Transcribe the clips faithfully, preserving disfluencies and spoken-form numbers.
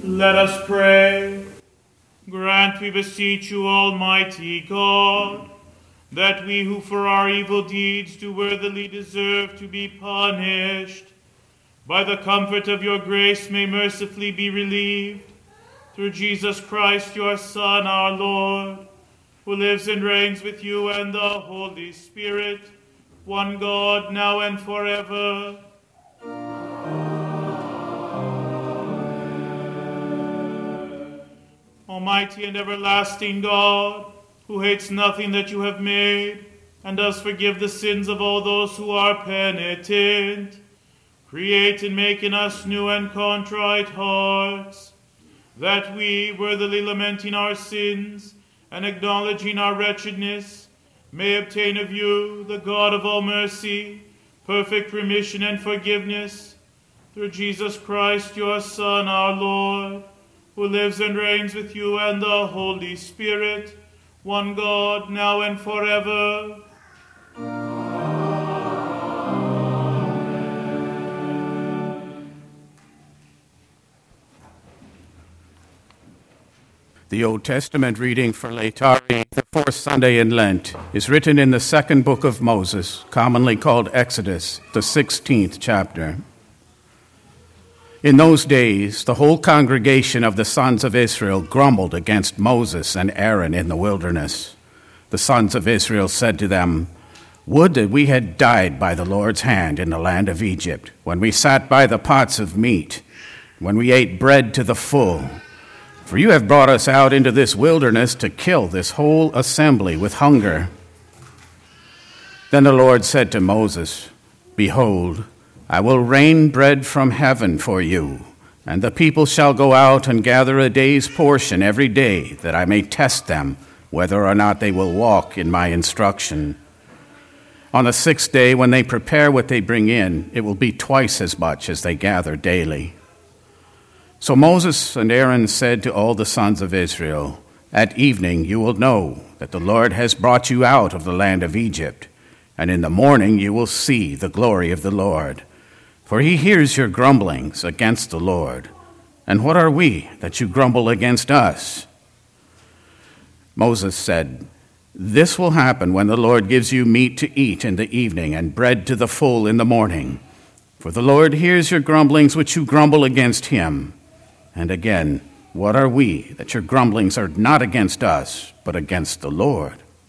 Let us pray. Grant, we beseech you, Almighty God, that we who for our evil deeds do worthily deserve to be punished, by the comfort of your grace may mercifully be relieved, through Jesus Christ, your Son, our Lord, who lives and reigns with you and the Holy Spirit, one God, now and forever. Almighty and everlasting God, who hates nothing that you have made, and does forgive the sins of all those who are penitent, create and make in us new and contrite hearts, that we, worthily lamenting our sins and acknowledging our wretchedness, may obtain of you, the God of all mercy, perfect remission and forgiveness, through Jesus Christ, your Son, our Lord, who lives and reigns with you and the Holy Spirit, one God, now and forever. The Old Testament reading for Laetare, the fourth Sunday in Lent, is written in the second book of Moses, commonly called Exodus, the sixteenth chapter. In those days, the whole congregation of the sons of Israel grumbled against Moses and Aaron in the wilderness. The sons of Israel said to them, "Would that we had died by the Lord's hand in the land of Egypt, when we sat by the pots of meat, when we ate bread to the full. For you have brought us out into this wilderness to kill this whole assembly with hunger." Then the Lord said to Moses, "Behold, I will rain bread from heaven for you, and the people shall go out and gather a day's portion every day, that I may test them, whether or not they will walk in my instruction. On the sixth day, when they prepare what they bring in, it will be twice as much as they gather daily." So Moses and Aaron said to all the sons of Israel, "At evening you will know that the Lord has brought you out of the land of Egypt, and in the morning you will see the glory of the Lord. For he hears your grumblings against the Lord. And what are we that you grumble against us?" Moses said, "This will happen when the Lord gives you meat to eat in the evening and bread to the full in the morning. For the Lord hears your grumblings which you grumble against him. And again, what are we that your grumblings are not against us, but against the Lord?"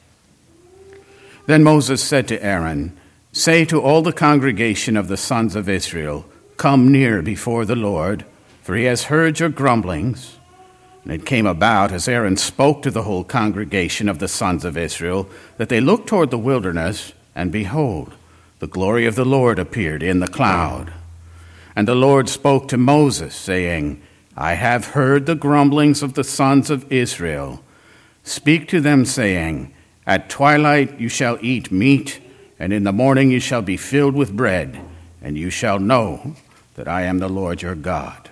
Then Moses said to Aaron, "Say to all the congregation of the sons of Israel, 'Come near before the Lord, for he has heard your grumblings.'" And it came about, as Aaron spoke to the whole congregation of the sons of Israel, that they looked toward the wilderness, and behold, the glory of the Lord appeared in the cloud. And the Lord spoke to Moses, saying, "I have heard the grumblings of the sons of Israel. Speak to them, saying, 'At twilight you shall eat meat, and in the morning you shall be filled with bread, and you shall know that I am the Lord your God.'"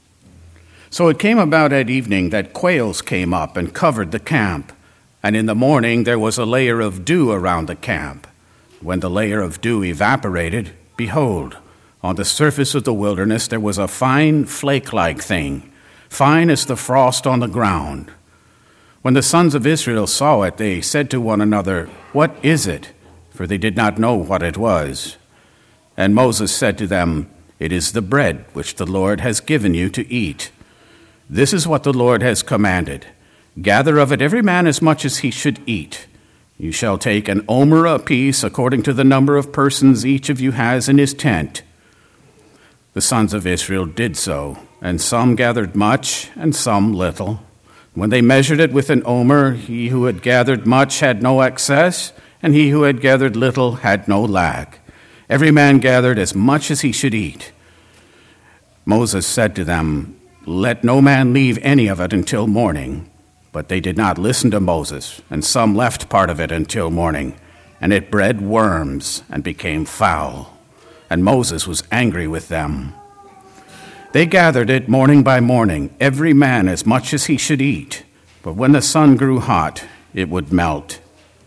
So it came about at evening that quails came up and covered the camp, and in the morning there was a layer of dew around the camp. When the layer of dew evaporated, behold, on the surface of the wilderness there was a fine flake-like thing, fine as the frost on the ground. When the sons of Israel saw it, they said to one another, "What is it?" For they did not know what it was. And Moses said to them, "It is the bread which the Lord has given you to eat. This is what the Lord has commanded. Gather of it every man as much as he should eat. You shall take an omer apiece according to the number of persons each of you has in his tent." The sons of Israel did so, and some gathered much, and some little. When they measured it with an omer, he who had gathered much had no excess, and he who had gathered little had no lack. Every man gathered as much as he should eat. Moses said to them, "Let no man leave any of it until morning." But they did not listen to Moses, and some left part of it until morning, and it bred worms and became foul. And Moses was angry with them. They gathered it morning by morning, every man as much as he should eat. But when the sun grew hot, it would melt.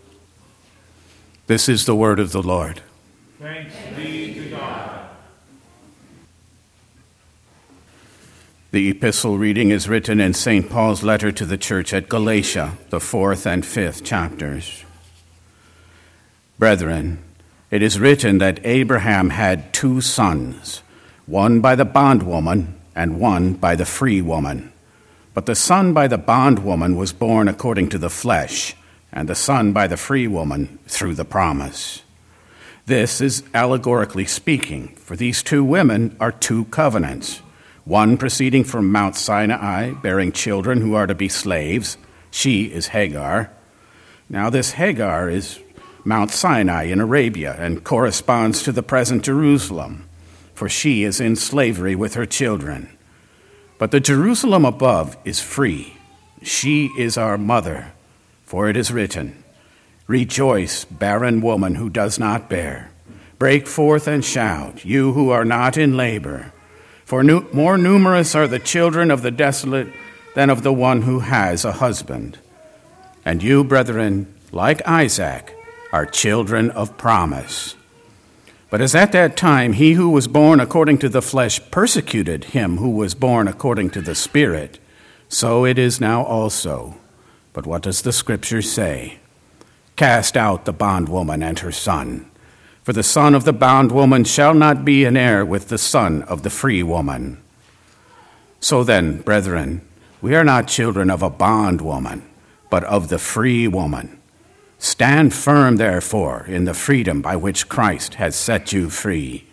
This is the word of the Lord. Thanks be to God. The epistle reading is written in Saint Paul's letter to the church at Galatia, the fourth and fifth chapters. Brethren, it is written that Abraham had two sons, one by the bondwoman and one by the free woman. But the son by the bondwoman was born according to the flesh, and the son by the free woman through the promise. This is allegorically speaking, for these two women are two covenants, one proceeding from Mount Sinai, bearing children who are to be slaves. She is Hagar. Now this Hagar is Mount Sinai in Arabia and corresponds to the present Jerusalem, for she is in slavery with her children. But the Jerusalem above is free. She is our mother, for it is written, "Rejoice, barren woman who does not bear. Break forth and shout, you who are not in labor. For nu- more numerous are the children of the desolate than of the one who has a husband. And you, brethren, like Isaac, are children of promise. But as at that time he who was born according to the flesh persecuted him who was born according to the Spirit, so it is now also. But what does the Scripture say? Cast out the bondwoman and her son, for the son of the bondwoman shall not be an heir with the son of the free woman. So then, brethren, we are not children of a bondwoman, but of the free woman. Stand firm, therefore, in the freedom by which Christ has set you free."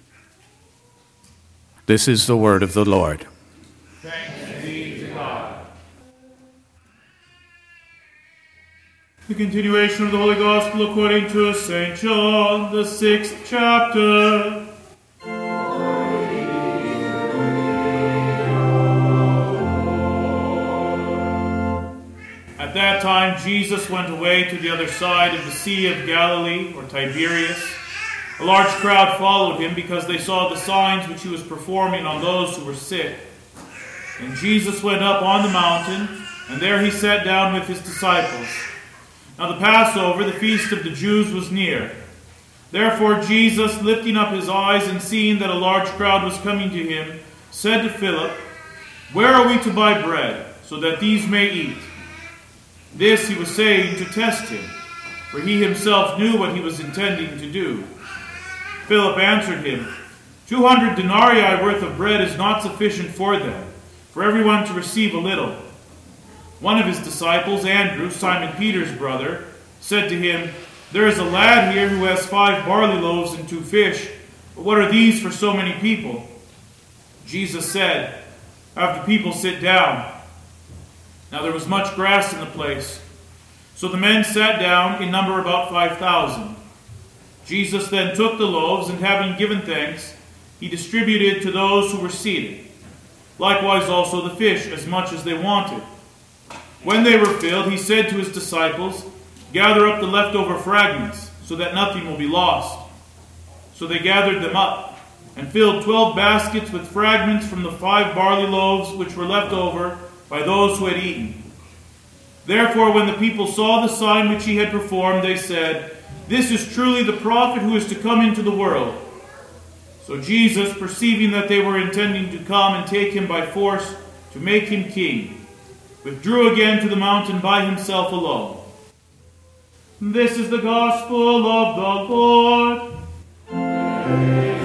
This is the word of the Lord. Thanks be to God. The continuation of the Holy Gospel according to Saint John, the sixth chapter. At that time, Jesus went away to the other side of the Sea of Galilee, or Tiberias. A large crowd followed him because they saw the signs which he was performing on those who were sick. And Jesus went up on the mountain, and there he sat down with his disciples. Now the Passover, the feast of the Jews, was near. Therefore Jesus, lifting up his eyes and seeing that a large crowd was coming to him, said to Philip, "Where are we to buy bread, so that these may eat?" This he was saying to test him, for he himself knew what he was intending to do. Philip answered him, Two hundred denarii worth of bread is not sufficient for them, for everyone to receive a little." One of his disciples, Andrew, Simon Peter's brother, said to him, "There is a lad here who has five barley loaves and two fish, but what are these for so many people?" Jesus said, "Have the people sit down." Now there was much grass in the place. So the men sat down, in number about five thousand. Jesus then took the loaves, and having given thanks, he distributed to those who were seated. Likewise also the fish, as much as they wanted. When they were filled, he said to his disciples, "Gather up the leftover fragments, so that nothing will be lost." So they gathered them up, and filled twelve baskets with fragments from the five barley loaves which were left over by those who had eaten. Therefore, when the people saw the sign which he had performed, they said, "This is truly the prophet who is to come into the world." So Jesus, perceiving that they were intending to come and take him by force to make him king, withdrew again to the mountain by himself alone. This is the gospel of the Lord. Amen.